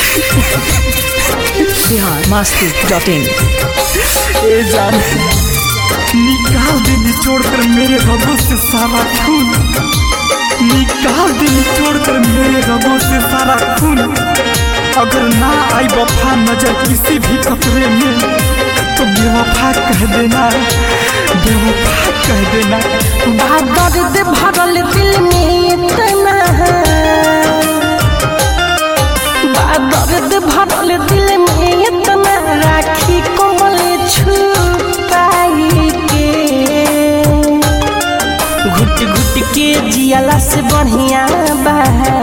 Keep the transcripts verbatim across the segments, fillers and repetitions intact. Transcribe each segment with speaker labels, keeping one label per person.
Speaker 1: Bihar Masti dot इन।
Speaker 2: ए जान निकाल दे निचोड़ कर मेरे रगों से सारा खून, निकाल दे निचोड़ कर मेरे रगों से सारा खून। अगर ना आई वफा नजर किसी भी कपड़े में तो बेवफा कह देना, बेवफा कह देना।
Speaker 3: दर्द भरल दिल में इतना दर्द भरल दिल में इतना राखी कोमल छुपाई के घुट घुट के जियाला से बढ़िया बा,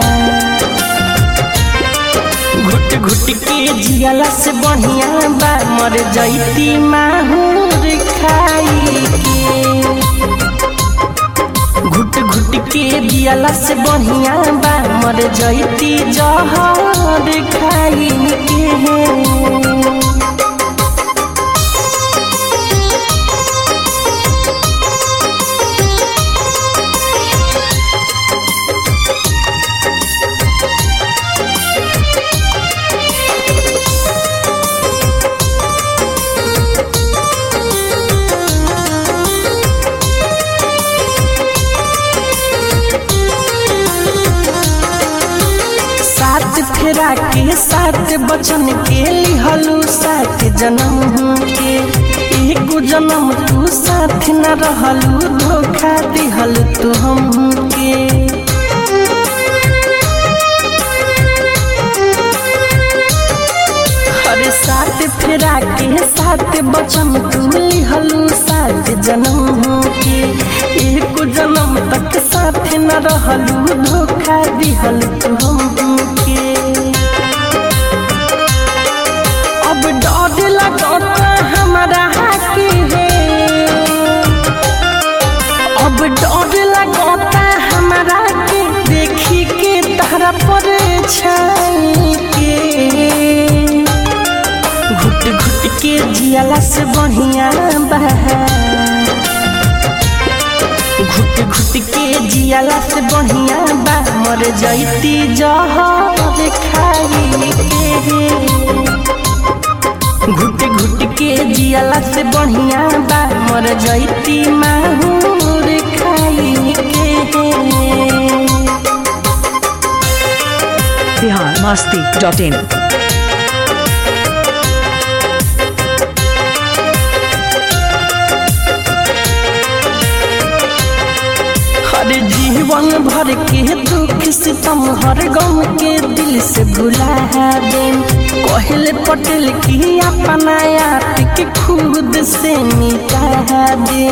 Speaker 3: घुट घुट के जियाला से बढ़िया बा मर जैती माहूर खाई के। घुट घुट के जियाला से बढ़िया बा मर जैती जहर खाई के। फेरा के साथ बचन के लिहलू साथ जन्म के, एक जन्म तू साथ न रहलू धोखा दिहल तू हमके। हर साथ फेरा के साथ बचन तू लिहलू साथ जन्म के, एक जन्म तक साथ न रहलू धोखा दिहल तू हमके। अब डर लगता हमारा के है, अब डर लगता हमारा के देखी के तारा पर छाई के। घुट घुट के जियाला से बढ़िया बा, घुट घुट के जियाला से बढ़िया बा मर जैती जहर खाई के। घुट घुट के जियाला से बढ़िया बा मर जैती माहूर खाई के।
Speaker 1: बिहार मस्ती डॉट इन।
Speaker 3: हर जीवन भर के दुख सितम हर गम के दिल से भुला दे, कहले पटेल की अपना आप के खुद से मिटा दे।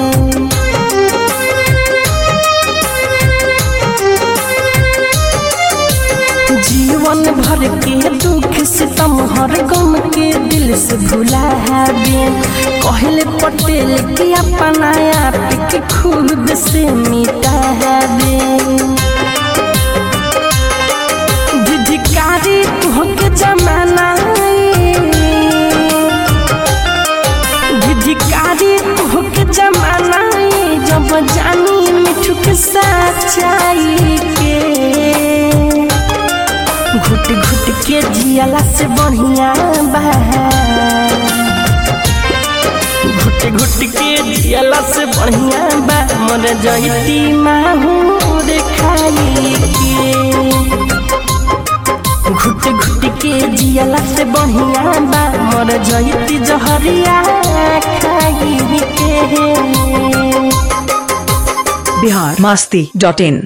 Speaker 3: जीवन भर के दुख सितम हर गम के दिल से भुला दे, कहले पटेल की अपना आप के खुद से मिटा दे। धिकारी तुहके जमाना, धिकारी तुहके जमाना जब जानी मिठू के सच्चाई के। घुट घुट के जियाला से बढ़िया बा, घुट घुट के जियाला से बढ़िया बा मर जैती माहूर खाई के। घुट घुट के जियाला से बढ़िया बा मर जैती जहरिया खाई के।
Speaker 1: बिहार मस्ती डॉट इन।